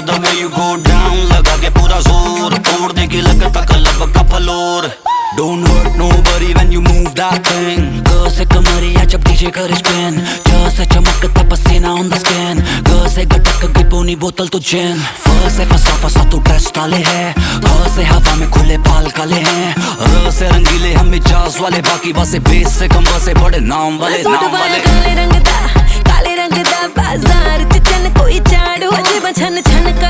the way you go down, लगा के पूरा जोर, तोड़ देगी लगता कलब का floor. Don't hurt nobody when you move that thing। Girl से कमरिया जब डीजे करे स्पिन, च से चमकता पसीना on the skin। Girl से गटक गई पूनी बोतल तो जिन। फ से फसा तू ड्रेस डाले है, ह से हवा में खुले बाल काले हैं, र से रंगीले हम मिजाज वाले, बाकी बासे बेस से कम से बड़े नाम वाले नाम वाले। काले रंग दा बाजार च चन कोई झाड़ू अजे छन छन